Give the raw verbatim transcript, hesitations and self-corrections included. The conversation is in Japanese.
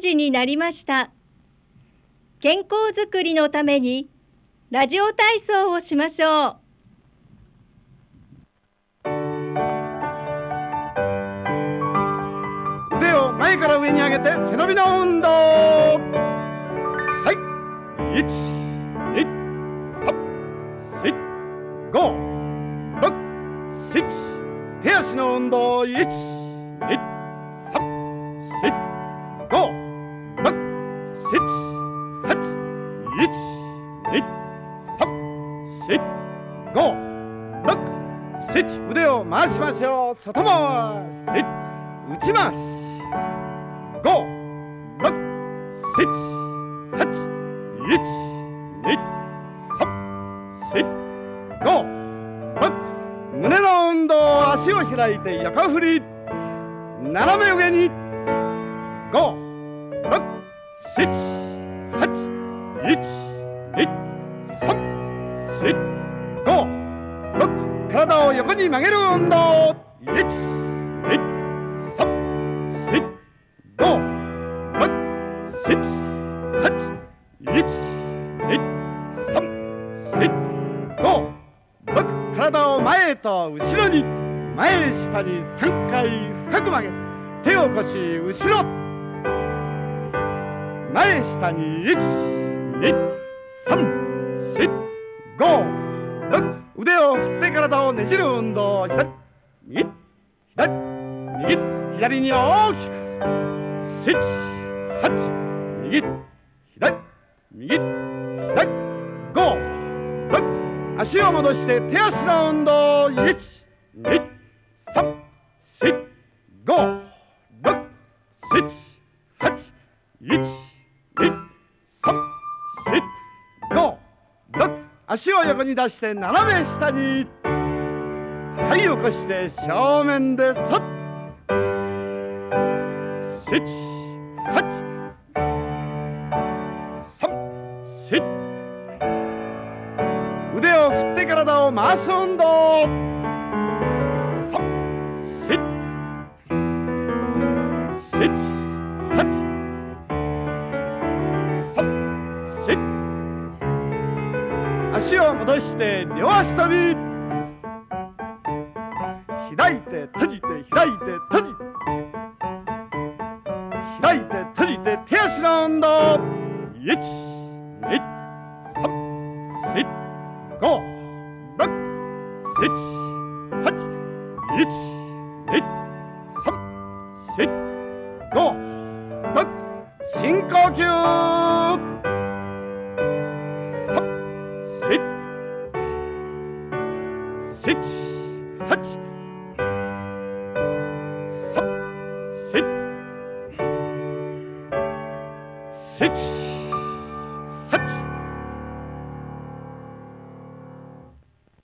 時になりました。健康づくりのためにラジオ体操をしましょう。 腕を前から上に上げて背伸びの運動。はい、いち、に、さん、し、ご、ろく、しち。手足の運動。いち、に、さん、し、ご、ろく、しち、はち。いち、に、さん、し、ご、ろく、しち。腕を回しましょう。外回し、内回し。ご、ろく、しち、はち。いち、に、さん、し、ご、ろく。胸の運動。足を開いて横振り。斜め上に。ご、ろく、しち、はち。いち、に、さん、し、ご、ろく。体を横に曲げる運動。いち、に、さん、し、ご、ろく、しち、はち。いち、に、さん、し、ご、ろく。体を前へと後ろに。前下にさんかい深く曲げ、手を腰後ろ。前下に。いち、に、さん、し、ご、ろく。腕を振って体をねじる運動。左、右、左、右、左に大きく。しち、はち。右、左、右、左、ご、ろく。足を戻して手足の運動。いち、に、さん、し、ご、ろく、しち、はち。いち、に、さん、し、ご、ろく。足を横に出して斜め下に。はい、起こして正面でそっ。しち、はち、さん、し。腕を振って体を回す運動。さん、し、し、はち、さん、し。足を戻して両足跳び。開いて閉じて開いて閉じて開いて閉じて手足の運動。いち、に、さん、し、ご、ろく、しち、はち。いち、に、さん、し、ご、ろく。深呼吸。さん、し、し、はち。さん、し、し。